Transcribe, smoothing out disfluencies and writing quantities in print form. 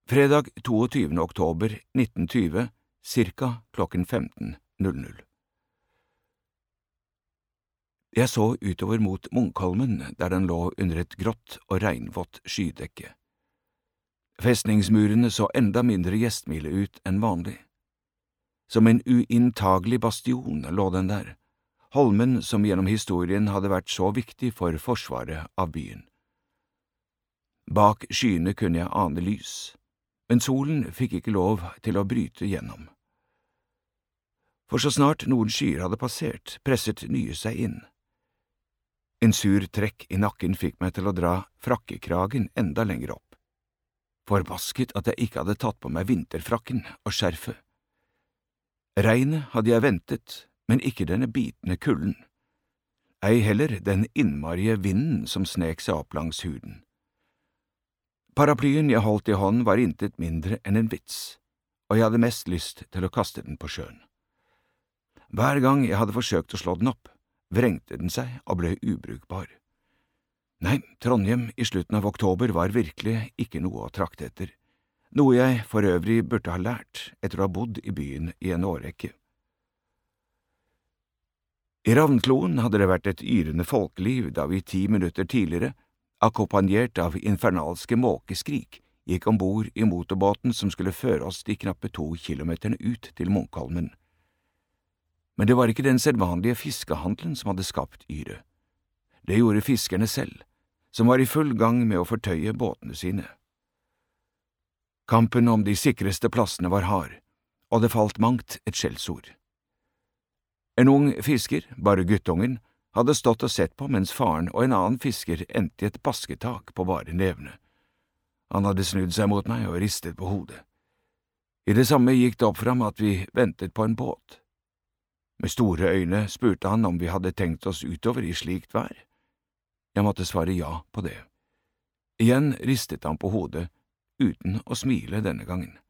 Fredag 22. oktober 1920, cirka klokken 15:00. Jeg så utover mot Munkholmen, der den lå under et grått og regnvått skydekke. Festningsmurene så enda mindre gjestmilde ut enn vanlig. Som en uinntagelig bastion lå den der, holmen som gjennom historien hadde vært så viktig for forsvaret av byen. Bak skyene kunne jeg ane lys, men solen fikk ikke lov til å bryte gjennom. For så snart noen skyer hadde passert, presset nye seg inn. En sur trekk i nakken fikk meg til å dra frakkekragen enda lenger opp. Forbasket at jeg ikke hadde tatt på meg vinterfrakken og skjerfet. Regnet hadde jeg ventet, men ikke denne bitende kulden. Ei heller den innmarige vinden som snek seg opp langs huden. Paraplyen jeg holdt i hånden var intet mindre enn en vits, og jeg hadde mest lyst til å kaste den på sjøen. Hver gang jeg hadde forsøkt å slå den opp, vrengte den seg og ble ubrukbar. Nei, Trondheim i slutten av oktober var virkelig ikke noe å trakte etter, noe jeg for øvrig burde ha lært etter å ha bodd i byen i en årrekke. I Ravnkloen hadde det vært et yrende folkeliv da vi 10 minutter tidligere, akkompagnert av infernalske måkeskrik, gikk ombord i motorbåten som skulle føre oss de knappe 2 kilometerne ut til Munkholmen. Men det var ikke den sedvanlige fiskehandelen som hadde skapt yret. Det gjorde fiskerne selv, som var i full gang med å fortøye båtene sine. Kampen om de sikreste plassene var hard, og det falt mangt et skjellsord. En ung fisker, bare guttungen, hadde stått og sett på mens faren og en annen fisker endte i et basketak på bare nevene. Han hadde snudd seg mot meg og ristet på hodet. I det samme gikk det opp for ham at vi ventet på en båt. Med store øyne spurte han om vi hadde tenkt oss utover i slikt vær. Jeg måtte svare ja på det. Igjen ristet han på hodet, uten å smile denne gangen.